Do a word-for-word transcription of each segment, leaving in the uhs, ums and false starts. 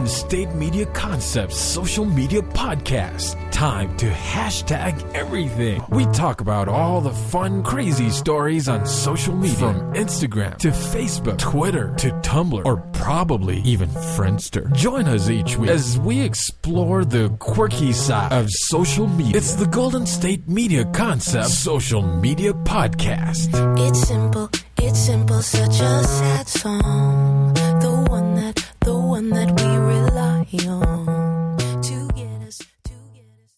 Golden State Media Concepts social media podcast. Time to hashtag everything. We talk about all the fun, crazy stories on social media. From Instagram to Facebook, Twitter to Tumblr, or probably even Friendster. Join us each week as we explore the quirky side of social media. It's the Golden State Media Concepts social media podcast. It's simple, it's simple, such a sad song. The one that, the one that we rely on to get us, to get us.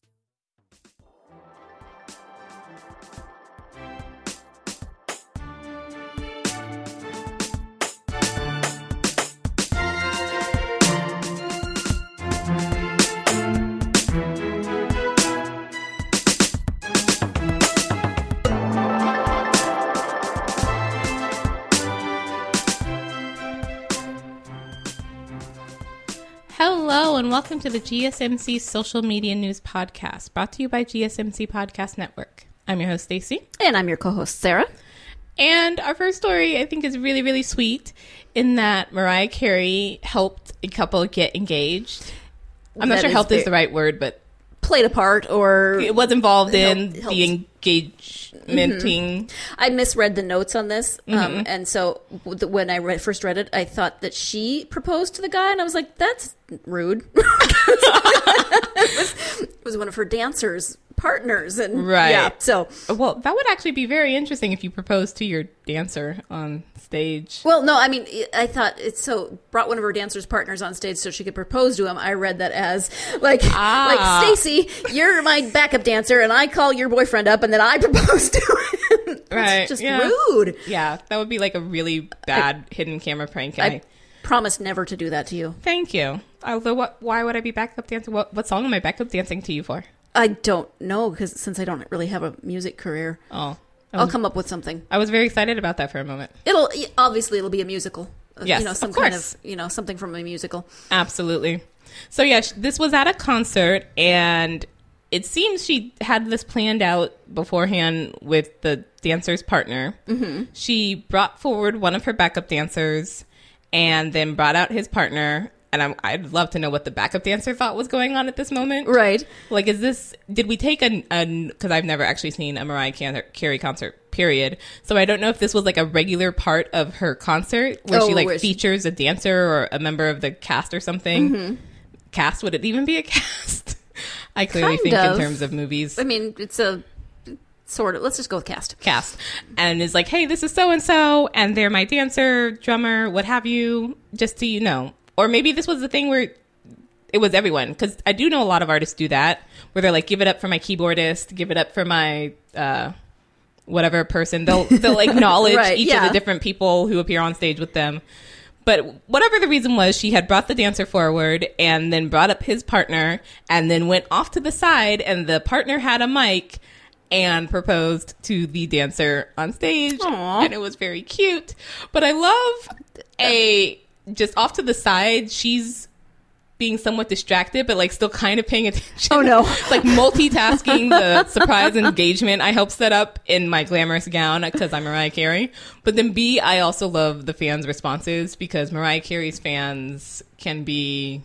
Hello and welcome to the G S M C Social Media News Podcast, brought to you by G S M C Podcast Network. I'm your host, Stacy. And I'm your co-host, Sarah. And our first story, I think, is really, really sweet in that Mariah Carey helped a couple get engaged. I'm not That sure is helped is very- the right word, but Played a part or... it was involved in Helped- helped. the engagementing. I misread the notes on this. Um, and so w- the- when I re- first read it, I thought that she proposed to the guy. And I was like, that's rude. it, was, it was one of her dancers' partners. And Right. Yeah, so... Well, that would actually be very interesting if you proposed to your dancer on stage. Well, no, I mean, I thought it's so brought one of her dancers' partners on stage so she could propose to him. I read that as like, Ah. like Stacy, you're my backup dancer, and I call your boyfriend up, and then I propose to him. That's Right, just yeah. rude. Yeah, that would be like a really bad hidden camera prank. I, I promise never to do that to you. Thank you. Although, what? Why would I be backup dancing? What, what song am I backup dancing to you for? I don't know because since I don't really have a music career, Oh, I I'll was, come up with something. I was very excited about that for a moment. It'll obviously it'll be a musical. Uh, Yes, you know, some of kind course. of you know something from a musical. Absolutely. So yeah, sh- this was at a concert, and it seems she had this planned out beforehand with the dancer's partner. Mm-hmm. She brought forward one of her backup dancers, and then brought out his partner. And I'm, I'd love to know what the backup dancer thought was going on at this moment. Right. Like, is this, did we take a, because I've never actually seen a Mariah Can- Carey concert, period. So I don't know if this was like a regular part of her concert where Oh, she like where she- features a dancer or a member of the cast or something. Mm-hmm. Cast, would it even be a cast? I clearly Kind think of. in terms of movies. I mean, it's a sort of. Let's just go with cast. Cast. And is like, hey, this is so-and-so, and they're my dancer, drummer, what have you, just so you know. Or maybe this was the thing where it was everyone, because I do know a lot of artists do that, where they're like, give it up for my keyboardist, give it up for my uh, whatever person. They'll they'll acknowledge Right, each yeah. of the different people who appear on stage with them. But whatever the reason was, she had brought the dancer forward and then brought up his partner and then went off to the side, and the partner had a mic and proposed to the dancer on stage. Aw. And it was very cute. But I love a... just off to the side, she's being somewhat distracted, but like still kind of paying attention. Oh, no. Like multitasking the surprise engagement I helped set up in my glamorous gown because I'm Mariah Carey. But then B, I also love the fans' responses because Mariah Carey's fans can be,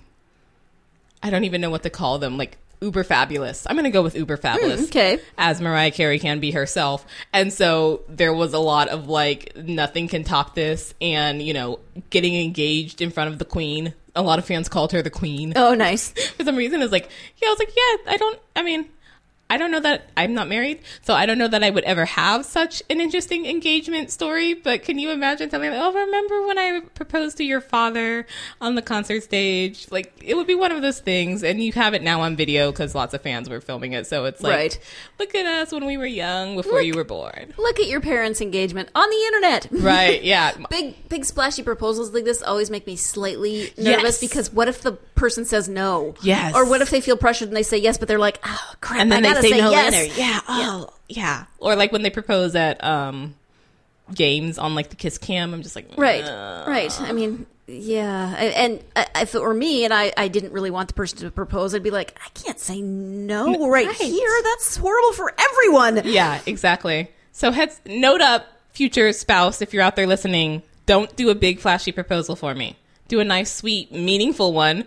I don't even know what to call them, like uber fabulous. I'm going to go with uber fabulous. Mm, okay. As Mariah Carey can be herself. And so there was a lot of like, nothing can top this. And, you know, getting engaged in front of the queen. A lot of fans called her the queen. Oh, nice. For some reason, it's like, yeah, I was like, yeah, I don't, I mean, I don't know that I'm not married, so I don't know that I would ever have such an interesting engagement story. But can you imagine telling me, oh, remember when I proposed to your father on the concert stage? Like, it would be one of those things. And you have it now on video because lots of fans were filming it. So it's like, Right. look at us when we were young before Look- you were born. Look at your parents' engagement on the internet. Right. Yeah. Big, big splashy proposals like this always make me slightly nervous Yes. because what if the person says no? Yes. Or what if they feel pressured and they say yes, but they're like, oh, crap, And then I they gotta say, say no yes. later. Yeah. Oh, yeah. Or like when they propose at um, games on like the kiss cam, I'm just like, Right, "Ugh." right. I mean, yeah. I- And uh, if it were me and I, I didn't really want the person to propose, I'd be like, I can't say no right, right. here. That's horrible for everyone. Yeah, exactly. So heads note up, future spouse, if you're out there listening, don't do a big flashy proposal for me. do a nice, sweet, meaningful one.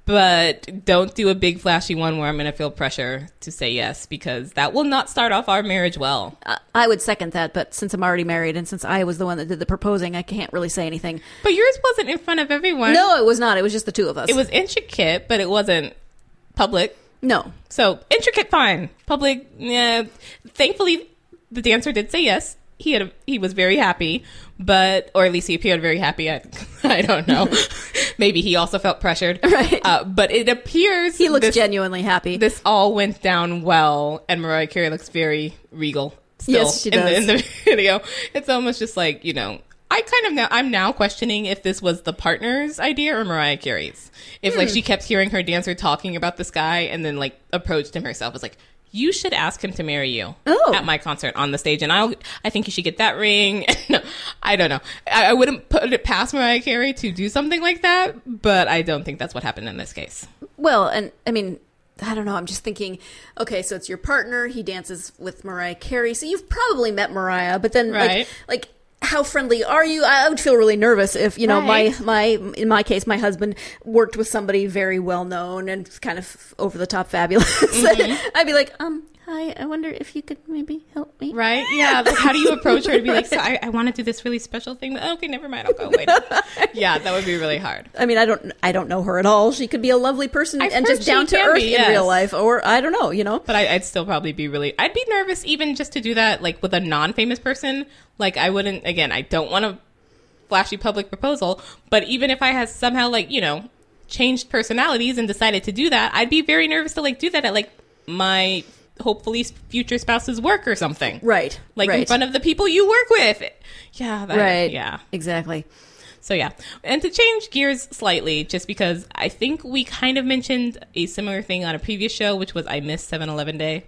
But don't do a big flashy one where I'm going to feel pressure to say yes, because that will not start off our marriage well. Uh, I would second that, but since I'm already married and since I was the one that did the proposing, I can't really say anything. But yours wasn't in front of everyone. No, it was not. It was just the two of us. It was intricate, but it wasn't public. No. So, intricate, fine. Public, yeah. Thankfully, the dancer did say yes. He had a, he was very happy, but, or at least he appeared very happy. I, I don't know. Maybe he also felt pressured. Right. Uh, but it appears he looks this, genuinely happy. This all went down well, and Mariah Carey looks very regal still yes, she in, does. the, in the video. It's almost just like, you know, I kind of now, I'm now questioning if this was the partner's idea or Mariah Carey's. If, hmm. like, she kept hearing her dancer talking about this guy and then, like, approached him herself. It's like, you should ask him to marry you oh. at my concert on the stage, and I I think you should get that ring. No, I don't know. I, I wouldn't put it past Mariah Carey to do something like that, but I don't think that's what happened in this case. Well, and I mean, I don't know. I'm just thinking, okay, so it's your partner. He dances with Mariah Carey, so you've probably met Mariah, but then right. like like. How friendly are you? I would feel really nervous if, you know, right. my, my, in my case, my husband worked with somebody very well known and kind of over the top fabulous. Mm-hmm. I'd be like, um, hi, I wonder if you could maybe help me. Right? Yeah. Like, how do you approach her to be like, so I, I want to do this really special thing. But, okay, never mind. I'll go wait. Yeah, that would be really hard. I mean, I don't, I don't know her at all. She could be a lovely person I've and heard just down to can earth be, yes. in real life, or I don't know, you know. But I, I'd still probably be really, I'd be nervous even just to do that, like with a non-famous person. Like, I wouldn't, again, I don't want a flashy public proposal, but even if I had somehow, like, you know, changed personalities and decided to do that, I'd be very nervous to, like, do that at, like, my hopefully future spouse's work or something. Right. Like, right. in front of the people you work with. Yeah. That, right. Yeah. Exactly. So, yeah. And to change gears slightly, just because I think we kind of mentioned a similar thing on a previous show, which was I missed seven eleven Day.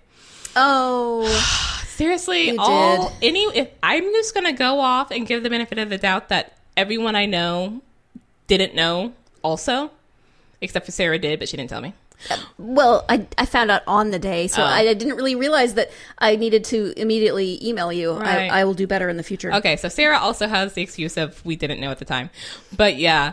Oh, seriously, you all did. any if I'm just gonna go off and give the benefit of the doubt that everyone I know didn't know also, except for Sarah did, but she didn't tell me. Well, I, I found out on the day, so Oh. I, I didn't really realize that I needed to immediately email you. Right. I, I will do better in the future. Okay, so Sarah also has the excuse of we didn't know at the time, but yeah,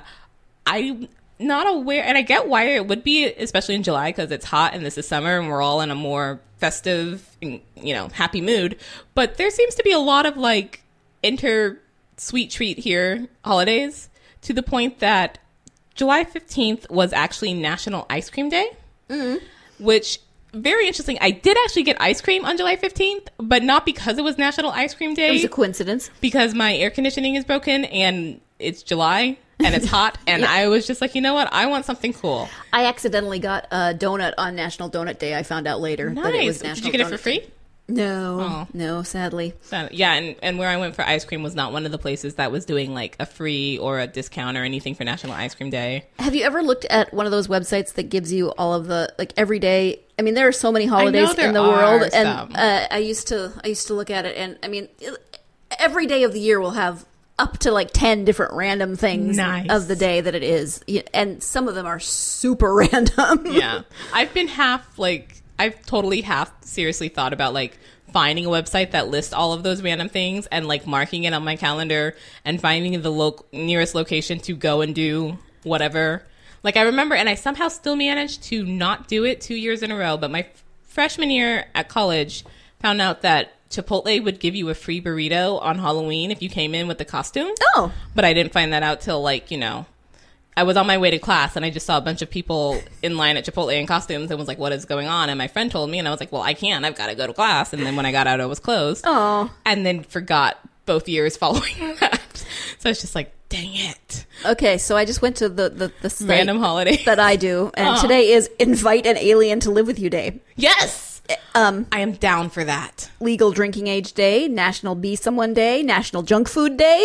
I'm not aware, and I get why it would be, especially in July because it's hot and this is summer and we're all in a more festive, you know, happy mood. But there seems to be a lot of like inter sweet treat here holidays to the point that July fifteenth was actually National Ice Cream Day, mm-hmm. which very interesting. I did actually get ice cream on July fifteenth, but not because it was National Ice Cream Day. It was a coincidence. Because my air conditioning is broken and it's July and it's hot, and yeah. I was just like, you know what? I want something cool. I accidentally got a donut on National Donut Day. I found out later nice. that it was National Did you get Donut it for free? Day. No, oh. no, sadly. Yeah, and, and where I went for ice cream was not one of the places that was doing like a free or a discount or anything for National Ice Cream Day. Have you ever looked at one of those websites that gives you all of the like every day? I mean, there are so many holidays in the world, and uh, I used to I used to look at it, and I mean, every day of the year will have up to like ten different random things nice. of the day that it is, and some of them are super random. Yeah, I've been half like. I've totally half seriously thought about like finding a website that lists all of those random things and like marking it on my calendar and finding the lo- nearest location to go and do whatever. Like I remember, and I somehow still managed to not do it two years in a row, but my f- freshman year at college found out that Chipotle would give you a free burrito on Halloween if you came in with the costume. Oh. But I didn't find that out till like, you know, I was on my way to class and I just saw a bunch of people in line at Chipotle in costumes and was like, what is going on? And my friend told me and I was like, well, I can't. I've got to go to class. And then when I got out, it was closed. Oh. And then forgot both years following that. So it's just like, dang it. Okay, so I just went to the, the, the site random holiday that I do. And oh. today is Invite an Alien to Live With You Day. Yes. Um, I am down for that. Legal Drinking Age Day, National Be Someone Day, National Junk Food Day,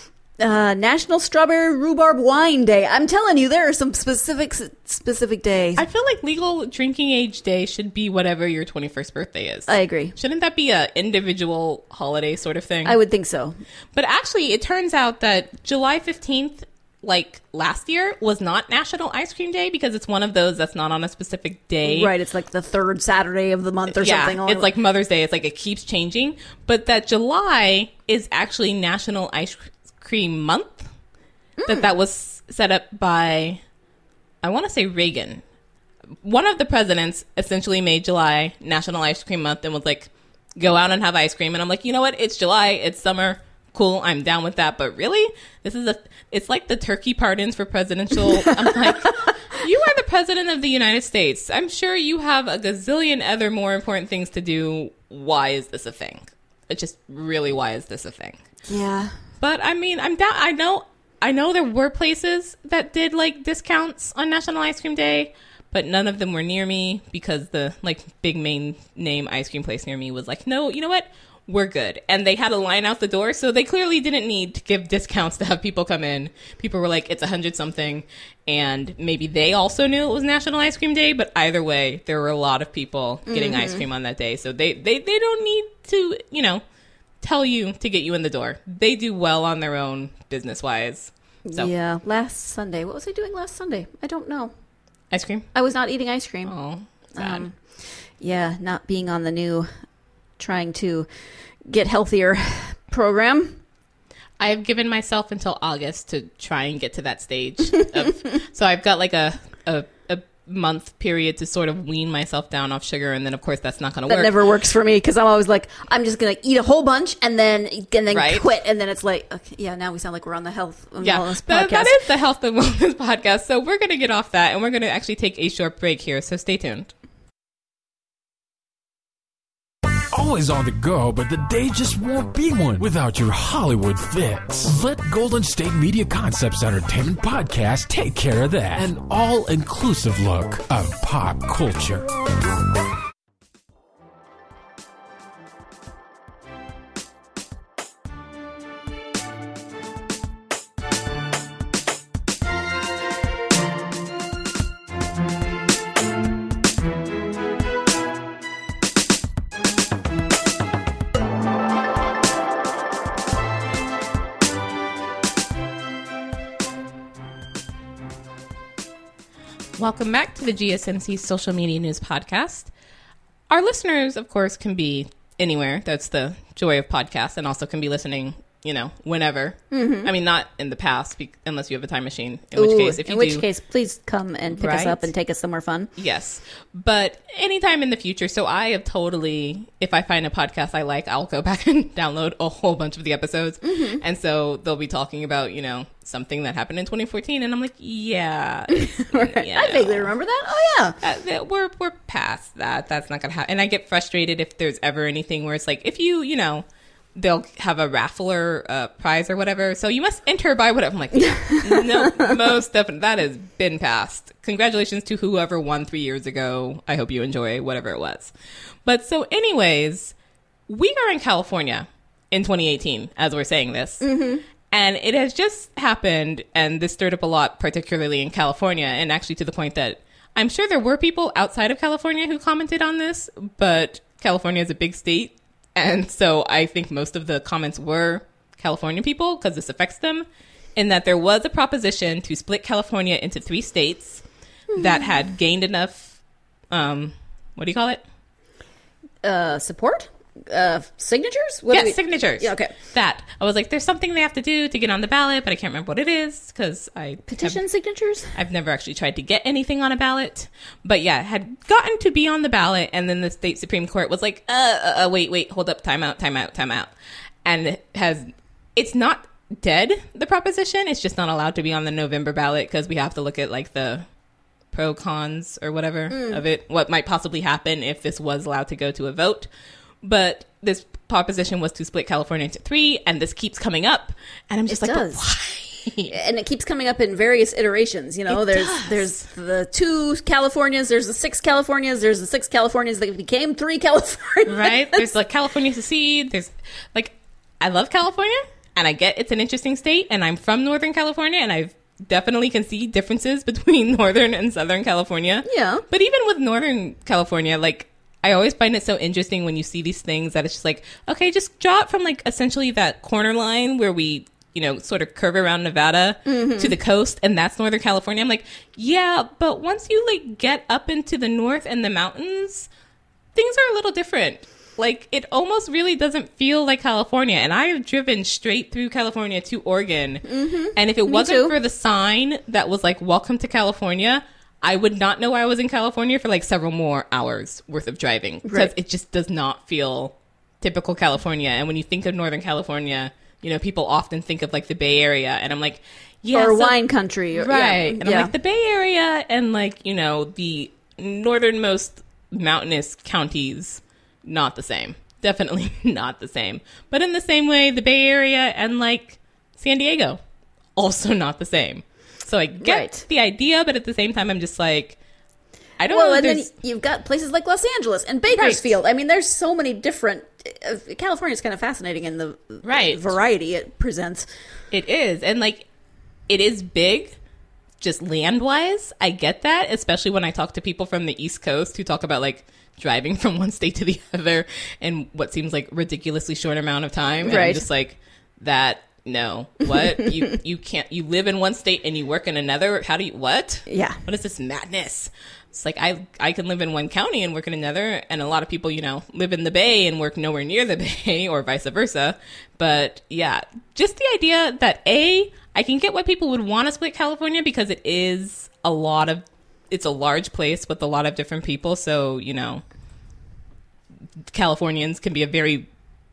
uh, National Strawberry Rhubarb Wine Day. I'm telling you, there are some specific specific days. I feel like Legal Drinking Age Day should be whatever your twenty-first birthday is. I agree. Shouldn't that be a individual holiday sort of thing? I would think so. But actually, it turns out that July fifteenth, like last year, was not National Ice Cream Day because it's one of those that's not on a specific day. Right, it's like the third Saturday of the month or yeah, something. It's like Mother's Day. It's like it keeps changing. But that July is actually National Ice Cream Month. Mm. That that was set up by, I want to say Reagan. One of the presidents essentially made July National Ice Cream Month and was like, go out and have ice cream. And I'm like, you know what? It's July. It's summer. Cool. I'm down with that. But really, this is a, it's like the turkey pardons for presidential. I'm like, you are the president of the United States. I'm sure you have a gazillion other more important things to do. Why is this a thing? It's just really, why is this a thing? Yeah. But I mean, I'm down. I know, I know there were places that did like discounts on National Ice Cream Day, but none of them were near me because the like big main name ice cream place near me was like, no, you know what? We're good. And they had a line out the door, so they clearly didn't need to give discounts to have people come in. People were like, it's a hundred something. And maybe they also knew it was National Ice Cream Day, but either way, there were a lot of people getting mm-hmm. ice cream on that day. So they, they, they don't need to, you know, tell you to get you in the door. They do well on their own business-wise. So. Yeah. Last Sunday. What was I doing last Sunday? I don't know. Ice cream? I was not eating ice cream. Oh, sad. Um, yeah, not being on the new trying to get healthier program. I've given myself until August to try and get to that stage. Of, so I've got like a, a a month period to sort of wean myself down off sugar, and then of course that's not going to work. That never works for me because I'm always like, I'm just going to eat a whole bunch and then and then right? quit, and then it's like, okay, yeah, now we sound like we're on the health and yeah, wellness that, podcast. That is the health and wellness podcast. So we're going to get off that, and we're going to actually take a short break here. So stay tuned. Always on the go, but the day just won't be one without your Hollywood fix. Let Golden State Media Concepts Entertainment Podcast take care of that. An all-inclusive look of pop culture. Welcome back to the G S M C Social Media News Podcast. Our listeners, of course, can be anywhere. That's the joy of podcasts, and also can be listening, you know, whenever. Mm-hmm. I mean, not in the past, be- unless you have a time machine. In Ooh, which case, if you in which do, case, please come and pick right? us up and take us somewhere fun. Yes, but anytime in the future. So I have totally, if I find a podcast I like, I'll go back and download a whole bunch of the episodes, mm-hmm. and so they'll be talking about, you know, something that happened in twenty fourteen, and I'm like, yeah, right. yeah. I vaguely remember that. Oh yeah, uh, that we're we're past that. That's not gonna happen. And I get frustrated if there's ever anything where it's like, if you, you know, they'll have a raffle or a prize or whatever, so you must enter by whatever. I'm like, no, most definitely that has been passed. Congratulations to whoever won three years ago. I hope you enjoy whatever it was. But so, anyways, we are in California in twenty eighteen as we're saying this. Mm-hmm. And it has just happened, and this stirred up a lot, particularly in California, and actually to the point that I'm sure there were people outside of California who commented on this, but California is a big state, and so I think most of the comments were California people, because this affects them, in that there was a proposition to split California into three states that had gained enough, um, what do you call it? Uh, support? Uh, signatures? What yes, we... signatures. Yeah, okay. That. I was like, there's something they have to do to get on the ballot, but I can't remember what it is because I... Petition have, signatures? I've never actually tried to get anything on a ballot. But yeah, had gotten to be on the ballot, and then the state Supreme Court was like, uh, uh, uh wait, wait, hold up, time out, time out, time out. And it has... It's not dead, the proposition. It's just not allowed to be on the November ballot because we have to look at like the pro cons or whatever mm. of it, what might possibly happen if this was allowed to go to a vote. But this proposition was to split California into three, and this keeps coming up. And I'm just it like, does. But why? And it keeps coming up in various iterations. You know, It there's does. there's the two Californias, there's the six Californias, there's the six Californias that became three Californias. Right? There's like California secede. There's like, I love California, and I get it's an interesting state, and I'm from Northern California, and I've definitely can see differences between Northern and Southern California. Yeah. But even with Northern California, like, I always find it so interesting when you see these things that it's just like, okay, just draw it from like essentially that corner line where we, you know, sort of curve around Nevada mm-hmm. to the coast, and that's Northern California. I'm like, yeah, but once you like get up into the north and the mountains, things are a little different. Like, it almost really doesn't feel like California. And I have driven straight through California to Oregon. Mm-hmm. And if it Me wasn't too. for the sign that was like, welcome to California, I would not know I was in California for like several more hours worth of driving. Because Right. it just does not feel typical California. And when you think of Northern California, you know, people often think of like the Bay Area. And I'm like, yeah. or so- wine country. Or, Right. Yeah. And yeah. I'm like, the Bay Area and like, you know, the northernmost mountainous counties, not the same. Definitely not the same. But in the same way, the Bay Area and like San Diego, also not the same. So I get Right. the idea, but at the same time, I'm just like, I don't Well, know. if and then there's- you've got places like Los Angeles and Bakersfield. I mean, there's so many different. Uh, California's kind of fascinating in the Right. variety it presents. It is. And like, it is big, just land wise. I get that, especially when I talk to people from the East Coast who talk about like driving from one state to the other in what seems like ridiculously short amount of time. And I'm Right. just like, that, no. What? you you can't, you live in one state and you work in another? How do you, what? Yeah. What is this madness? It's like, I I can live in one county and work in another, and a lot of people, you know, live in the Bay and work nowhere near the Bay, or vice versa. But yeah, just the idea that A, I can get why people would want to split California because it is a lot of, it's a large place with a lot of different people. So, you know, Californians can be a very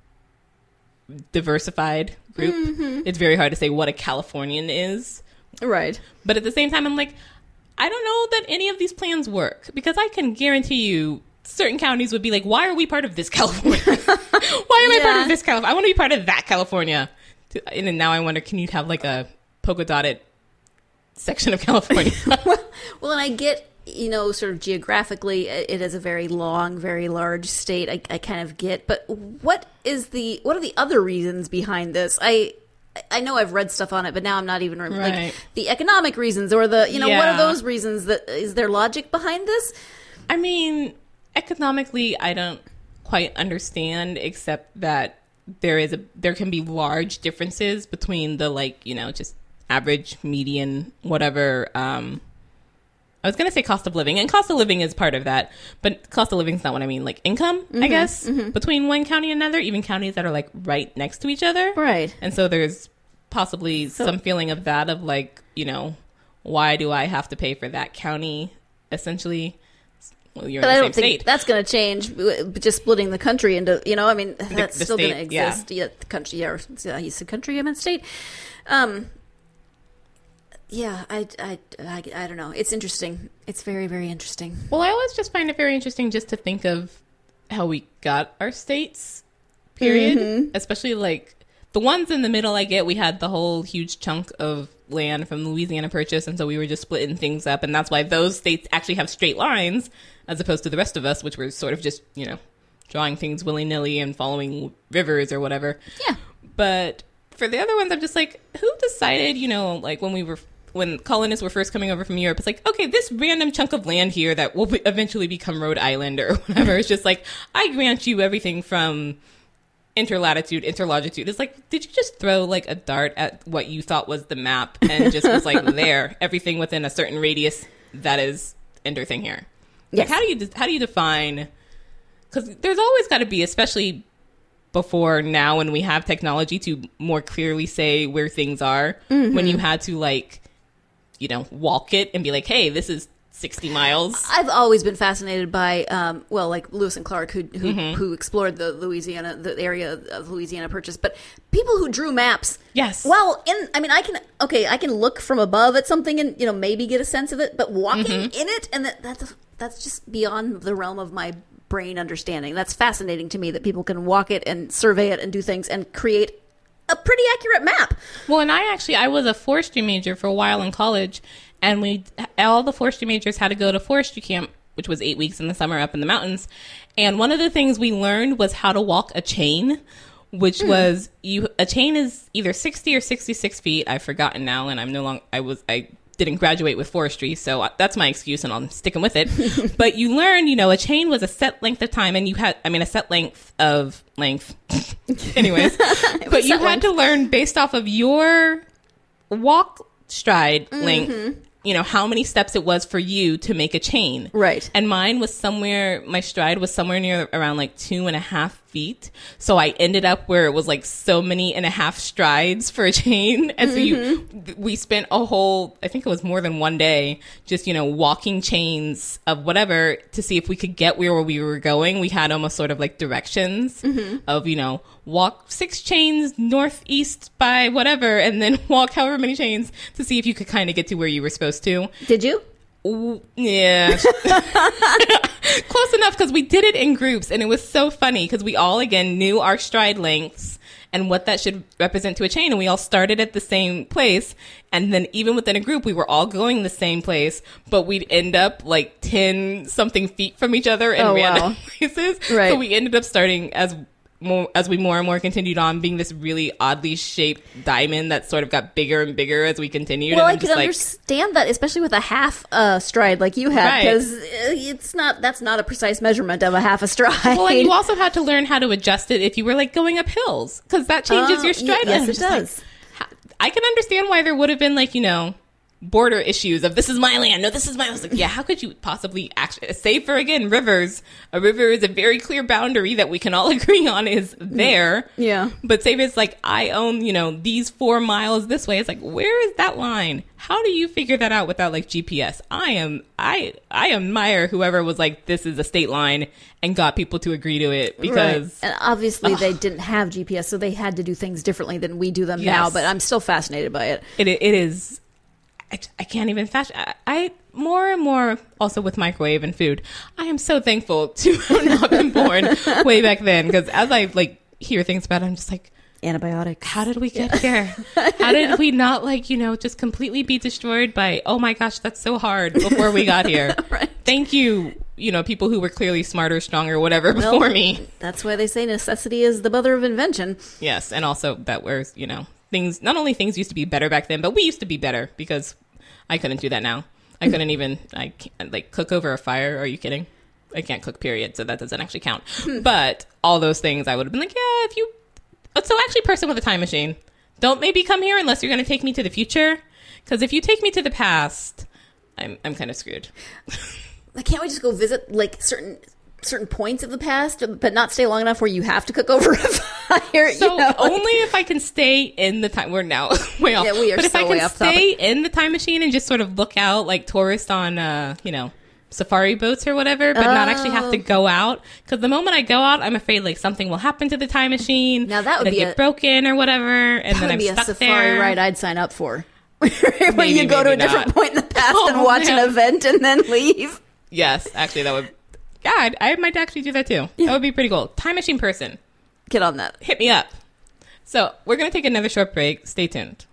diversified group. Mm-hmm. It's very hard to say what a Californian is. Right. But at the same time, I'm like, I don't know that any of these plans work, because I can guarantee you certain counties would be like, why are we part of this California? Why am I part Yeah. of this California? I want to be part of that California. And then now I wonder, can you have like a polka dotted section of California? Well, and I get, you know, sort of geographically, it is a very long, very large state. I, I kind of get, but what is the what are the other reasons behind this? I I know I've read stuff on it, but now I'm not even rem- Right. like the economic reasons or the you know what Yeah. are those reasons? That is there logic behind this? I mean, economically, I don't quite understand, except that there is a there can be large differences between the, like, you know, just average, median, whatever. Um, I was gonna say cost of living, and cost of living is part of that, but cost of living is not what I mean. Like income, I guess, between one county and another, even counties that are like right next to each other, Right. and so there's possibly some feeling of that, of like, you know, why do I have to pay for that county, essentially? Well, you're But in I the don't same think state. that's going to change. w- Just splitting the country into, you know, I mean, that's the still going to state, yeah. exist. Yeah, the country. Yeah, or, yeah, you said country, I meant state. Um, yeah, I, I, I, I don't know. It's interesting. It's very, very interesting. Well, I always just find it very interesting just to think of how we got our states, period. Mm-hmm. Especially like the ones in the middle. I get we had the whole huge chunk of land from the Louisiana Purchase, and so we were just splitting things up, and that's why those states actually have straight lines as opposed to the rest of us, which were sort of just, you know, drawing things willy-nilly and following rivers or whatever. Yeah. But for the other ones, I'm just like, who decided, you know, like when we were, when colonists were first coming over from Europe, it's like, okay, this random chunk of land here that will be, eventually become Rhode Island or whatever. It's just like, I grant you everything from interlatitude, interlongitude. It's like, did you just throw like a dart at what you thought was the map and just was like, there, everything within a certain radius that is enter thing here? Like, Yes. how do you, how do you define, because there's always got to be, especially before now when we have technology to more clearly say where things are, Mm-hmm. when you had to, like, you know, walk it and be like, hey, this is sixty miles. I've always been fascinated by, um, well, like Lewis and Clark, who who, Mm-hmm. who explored the Louisiana, the area of Louisiana Purchase, but people who drew maps. Yes. Well, in I mean, I can okay, I can look from above at something and you know maybe get a sense of it, but walking Mm-hmm. in it and that that's that's just beyond the realm of my brain understanding. That's fascinating to me that people can walk it and survey it and do things and create a pretty accurate map. Well, and I actually, I was a forestry major for a while in college, and we, all the forestry majors had to go to forestry camp, which was eight weeks in the summer up in the mountains. And one of the things we learned was how to walk a chain, which was you, a chain is either sixty or sixty-six feet. I've forgotten now, and I'm no longer, I was, I didn't graduate with forestry, so that's my excuse, and I'm sticking with it. But you learn, you know, a chain was a set length of time, and you had, I mean, a set length of length. Anyways, but you set had length. to learn based off of your walk stride length you know, how many steps it was for you to make a chain. Right. And mine was somewhere, my stride was somewhere near around like two and a half feet. So I ended up where it was like so many and a half strides for a chain. And so mm-hmm. you, we spent a whole, I think it was more than one day, just, you know, walking chains of whatever to see if we could get where we were going. We had almost sort of like directions mm-hmm. of, you know, walk six chains northeast by whatever, and then walk however many chains to see if you could kind of get to where you were supposed to. Did you? Ooh, yeah. Close enough, because we did it in groups, and it was so funny because we all, again, knew our stride lengths and what that should represent to a chain, and we all started at the same place, and then even within a group, we were all going the same place, but we'd end up like ten something feet from each other in oh, random wow. places. Right. So we ended up starting as more as we more and more continued on, being this really oddly shaped diamond that sort of got bigger and bigger as we continued. Well, and I could like, understand that, especially with a half uh, stride like you had, because right. it's not that's not a precise measurement of a half a stride. Well, and you also had to learn how to adjust it if you were like going up hills, because that changes uh, your stride. Yes, it does. Like, I can understand why there would have been like, you know, border issues of this is my land, no, this is my. I was like, yeah, how could you possibly actually, save for, again, rivers. A river is a very clear boundary that we can all agree on is there. Yeah. But say it's like, I own, you know, these four miles this way. It's like, where is that line? How do you figure that out without like G P S? I am, I, I admire whoever was like, this is a state line and got people to agree to it, because. Right. And obviously ugh. they didn't have G P S, so they had to do things differently than we do them yes. now, but I'm still fascinated by it. It, it is. I, I can't even fashion. I, I more and more also with microwave and food. I am so thankful to have not been born way back then, because as I like hear things about it, I'm just like, antibiotics. How did we get yeah. here? How did we not like, you know, just completely be destroyed by, oh my gosh, that's so hard before we got here. Right. Thank you, you know, people who were clearly smarter, stronger, whatever before well, me. That's why they say necessity is the mother of invention. Yes, and also that was, you know, things, not only things used to be better back then, but we used to be better, because I couldn't do that now. I couldn't even, I can't, like, cook over a fire. Are you kidding? I can't cook, period, so that doesn't actually count. But all those things, I would have been like, yeah, if you... So actually, person with a time machine, don't maybe come here unless you're going to take me to the future. Because if you take me to the past, I'm I'm kind of screwed. Can't we just go visit, like, certain... certain points of the past, but not stay long enough where you have to cook over a fire? So you know, like, only if I can stay in the time. We're now way off. Yeah, we are but if so I way can off stay topic. in the time machine and just sort of look out like tourists on, uh, you know, safari boats or whatever, but oh. not actually have to go out. Because the moment I go out, I'm afraid like something will happen to the time machine. Now that would it'll be get a, broken or whatever, and that then would I'm be stuck a safari there. ride I'd sign up for. Where Maybe, you go to a maybe different not. point in the past Oh, and watch man. an event and then leave. Yes, actually, that would. Yeah, I'd, I might actually do that too. Yeah. That would be pretty cool. Time machine person, Get on that. hit me up. So we're gonna take another short break. Stay tuned.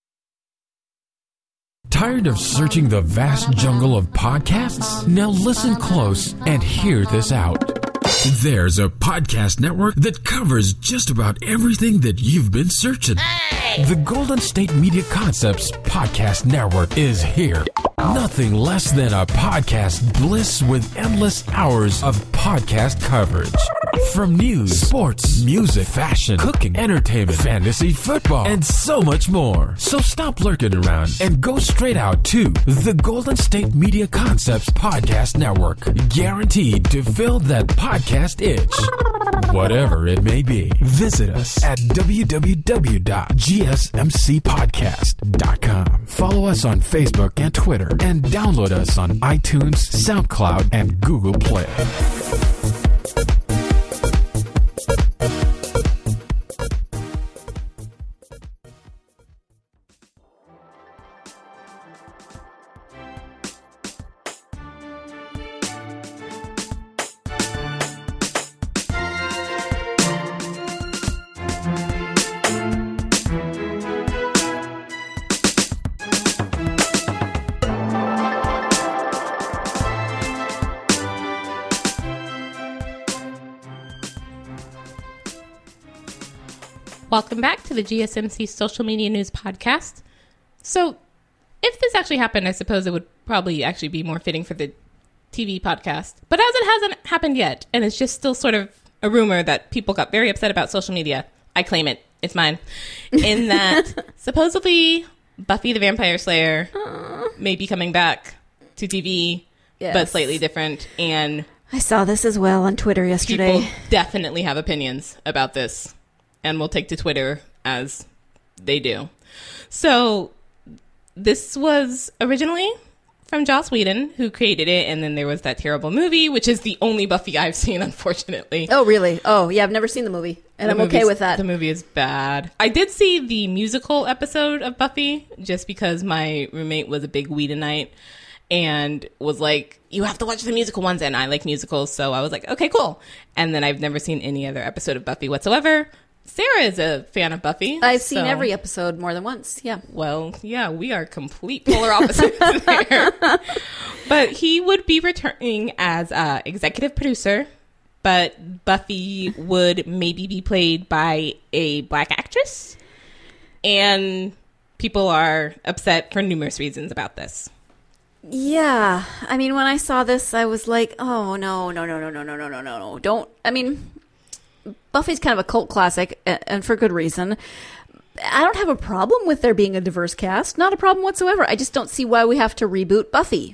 Tired of searching the vast jungle of podcasts? Now listen close and hear this out. There's a podcast network that covers just about everything that you've been searching. Hey! The Golden State Media Concepts Podcast Network is here. Nothing less than a podcast bliss with endless hours of podcast coverage. From news, sports, music, fashion, cooking, entertainment, fantasy, football, and so much more. So stop lurking around and go straight out to the Golden State Media Concepts Podcast Network. Guaranteed to fill that podcast itch. Whatever it may be. Visit us at w w w dot g s m c podcast dot com. Follow us on Facebook and Twitter, and download us on iTunes, SoundCloud, and Google Play. Welcome back to the G S M C Social Media News Podcast. So, if this actually happened, I suppose it would probably actually be more fitting for the T V podcast. But as it hasn't happened yet, and it's just still sort of a rumor that people got very upset about social media, I claim it. It's mine. In that, supposedly, Buffy the Vampire Slayer uh, may be coming back to T V, yes. but slightly different. And I saw this as well on Twitter yesterday. People definitely have opinions about this, and will take to Twitter as they do. So this was originally from Joss Whedon, who created it, and then there was that terrible movie, which is the only Buffy I've seen, unfortunately. Oh, really? Oh, yeah, I've never seen the movie, and the I'm okay with that. The movie is bad. I did see the musical episode of Buffy, just because my roommate was a big Whedonite, and was like, you have to watch the musical ones, and I like musicals, so I was like, okay, cool. And then I've never seen any other episode of Buffy whatsoever. Sarah is a fan of Buffy. I've so. seen every episode more than once, yeah. Well, yeah, we are complete polar opposites there. But he would be returning as uh, executive producer, but Buffy would maybe be played by a black actress. And people are upset for numerous reasons about this. Yeah. I mean, when I saw this, I was like, oh, no, no, no, no, no, no, no, no, no, no. Don't, I mean... Buffy's kind of a cult classic, and for good reason. I don't have a problem with there being a diverse cast. Not a problem whatsoever. I just don't see why we have to reboot Buffy.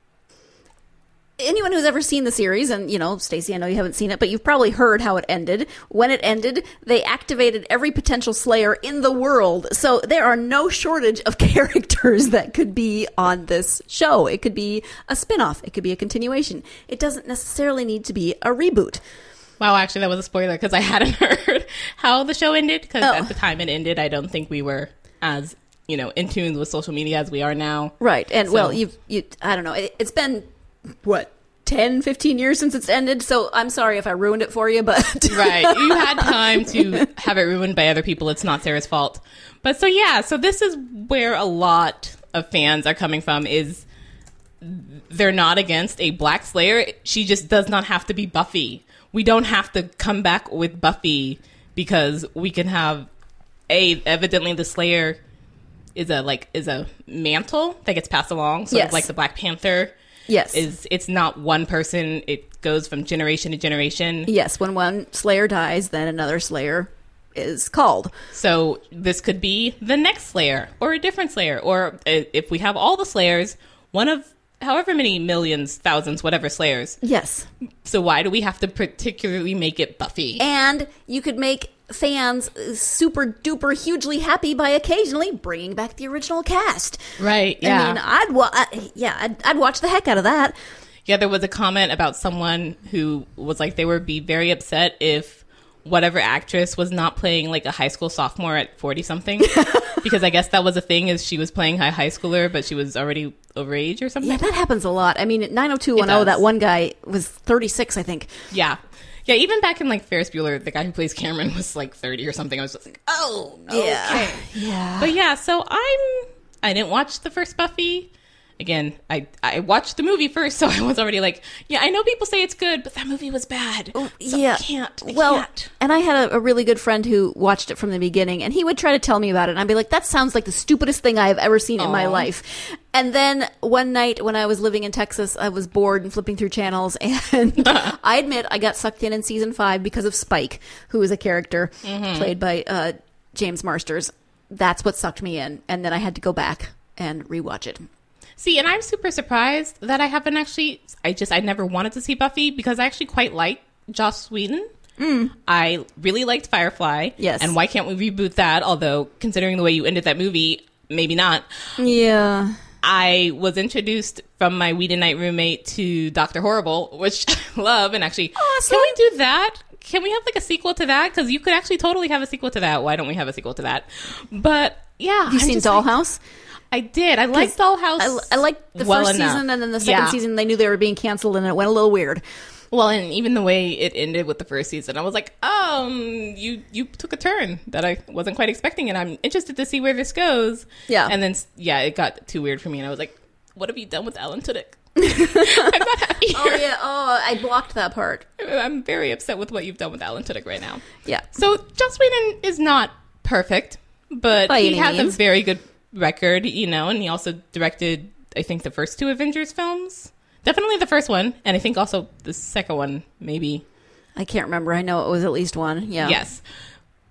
Anyone who's ever seen the series, and, you know, Stacey, I know you haven't seen it, but you've probably heard how it ended. When it ended, they activated every potential Slayer in the world. So there are no shortage of characters that could be on this show. It could be a spin-off. It could be a continuation. It doesn't necessarily need to be a reboot. Wow, actually, that was a spoiler because I hadn't heard how the show ended. Because oh. at the time it ended, I don't think we were as, you know, in tune with social media as we are now. Right. And, so. well, you've, you, I don't know. It, it's been, what, ten, fifteen years since it's ended? So I'm sorry if I ruined it for you, but... Right. You had time to have it ruined by other people. It's not Sarah's fault. But so, yeah. So this is where a lot of fans are coming from is they're not against a black Slayer. She just does not have to be Buffy. We don't have to come back with Buffy because we can have a evidently the Slayer is a like is a mantle that gets passed along, sort yes. of like the Black Panther. Yes, is it's not one person; it goes from generation to generation. Yes, when one Slayer dies, then another Slayer is called. So this could be the next Slayer, or a different Slayer, or if we have all the Slayers, one of however many millions, thousands, whatever Slayers. Yes. So why do we have to particularly make it Buffy? And you could make fans super duper hugely happy by occasionally bringing back the original cast. Right, yeah. I mean, I'd, wa- I, yeah, I'd, I'd watch the heck out of that. Yeah, there was a comment about someone who was like they would be very upset if whatever actress was not playing like a high school sophomore at forty-something. Because I guess that was a thing, is she was playing a high schooler, but she was already over age or something. Yeah, that happens a lot. I mean, at nine oh two one oh, that one guy was thirty-six, I think. Yeah. Yeah, even back in, like, Ferris Bueller, the guy who plays Cameron was, like, thirty or something. I was just like, oh, okay. Yeah. yeah. But, yeah, so I'm... I didn't watch the first Buffy. Again, I I watched the movie first, so I was already like, yeah, I know people say it's good, but that movie was bad. Oh, so yeah. I can't. I well, can't. And I had a, a really good friend who watched it from the beginning, and he would try to tell me about it, and I'd be like, that sounds like the stupidest thing I have ever seen Aww. in my life. And then one night when I was living in Texas, I was bored and flipping through channels, and I admit I got sucked in in season five because of Spike, who is a character mm-hmm. played by uh, James Marsters. That's what sucked me in, and then I had to go back and rewatch it. See, and I'm super surprised that I haven't actually... I just, I never wanted to see Buffy because I actually quite like Joss Whedon. Mm. I really liked Firefly. Yes. And why can't we reboot that? Although, considering the way you ended that movie, maybe not. Yeah. I was introduced from my Whedonite roommate to Doctor Horrible, which I love. And actually, awesome. Can we do that? Can we have like a sequel to that? Because you could actually totally have a sequel to that. Why don't we have a sequel to that? But, yeah. Have you I'm seen Dollhouse? Like, I did. I liked Dollhouse. I, I liked the well first enough. season, and then the second yeah. season, they knew they were being canceled, and it went a little weird. Well, and even the way it ended with the first season, I was like, um, you you took a turn that I wasn't quite expecting, and I'm interested to see where this goes. Yeah. And then, yeah, it got too weird for me, and I was like, what have you done with Alan Tudyk? I'm not happy here. Oh, yeah. Oh, I blocked that part. I'm very upset with what you've done with Alan Tudyk right now. Yeah. So, Joss Whedon is not perfect, but By he any has means. a very good record, you know, and he also directed, I think, the first two Avengers films. Definitely the first one, and I think also the second one, maybe. I can't remember. I know it was at least one. Yeah. Yes.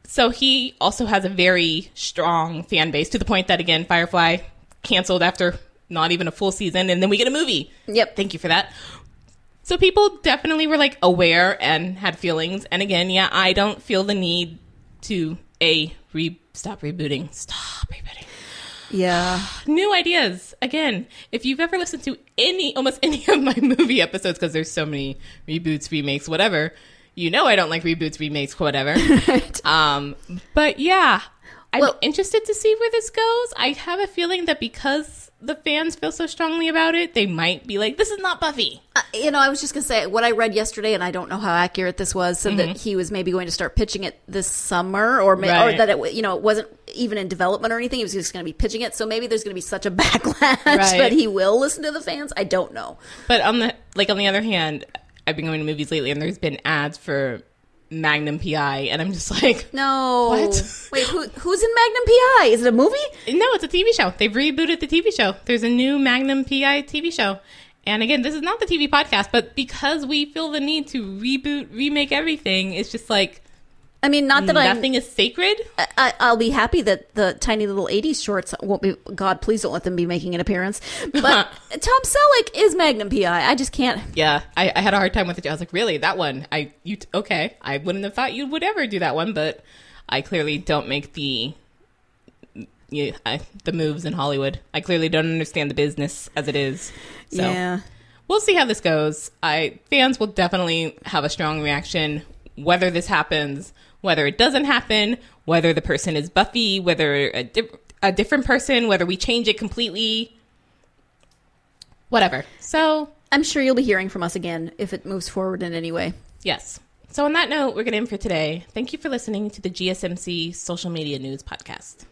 so he also has a very strong fan base to the point that, again, Firefly canceled after not even a full season, and then we get a movie. Yep. Thank you for that. So people definitely were, like, aware and had feelings. And again, yeah, I don't feel the need to, A, re- stop rebooting. Stop rebooting. Yeah. New ideas. Again, if you've ever listened to any, almost any of my movie episodes, because there's so many reboots, remakes, whatever, you know I don't like reboots, remakes, whatever. Right. Um, but yeah, I'm Well- interested to see where this goes. I have a feeling that because the fans feel so strongly about it, they might be like, this is not Buffy. Uh, you know, I was just going to say, what I read yesterday, and I don't know how accurate this was, said Mm-hmm. that he was maybe going to start pitching it this summer, or may, Right. or that it, you know, it wasn't even in development or anything. He was just going to be pitching it. So maybe there's going to be such a backlash Right. that he will listen to the fans. I don't know. But on the like on the other hand, I've been going to movies lately, and there's been ads for Magnum P I, and I'm just like, No. What? Wait, who, who's in Magnum P I? Is it a movie? no, it's a T V show. They've rebooted the T V show. There's a new Magnum P I T V show. And again, this is not the T V podcast, but because we feel the need to reboot, remake everything, it's just like, I mean, not that I'm... nothing is sacred. I, I'll be happy that the tiny little eighties shorts won't be. God, please don't let them be making an appearance. But Tom Selleck is Magnum P I. I just can't. Yeah, I, I had a hard time with it. I was like, really, that one? I you t- okay? I wouldn't have thought you would ever do that one, but I clearly don't make the yeah, I, the moves in Hollywood. I clearly don't understand the business as it is. So Yeah. we'll see how this goes. I fans will definitely have a strong reaction whether this happens, whether it doesn't happen, whether the person is Buffy, whether a, di- a different person, whether we change it completely, whatever. So I'm sure you'll be hearing from us again if it moves forward in any way. yes. So on that note, we're going to end for today. Thank you for listening to the G S M C Social Media News Podcast.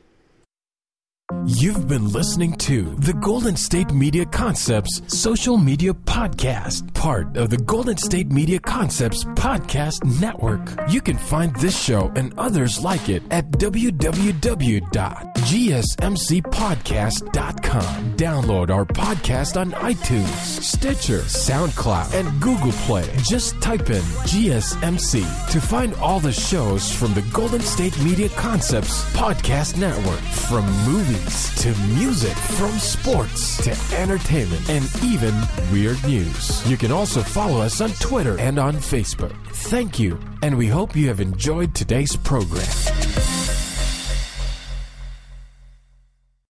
You've been listening to the Golden State Media Concepts Social Media Podcast, part of the Golden State Media Concepts Podcast Network. You can find this show and others like it at w w w dot g s m c podcast dot com. Download our podcast on iTunes, Stitcher, SoundCloud, and Google Play. Just type in G S M C to find all the shows from the Golden State Media Concepts Podcast Network, from movies to music, from sports to entertainment, and even weird news. You can also follow us on Twitter and on Facebook. Thank you, and we hope you have enjoyed today's program.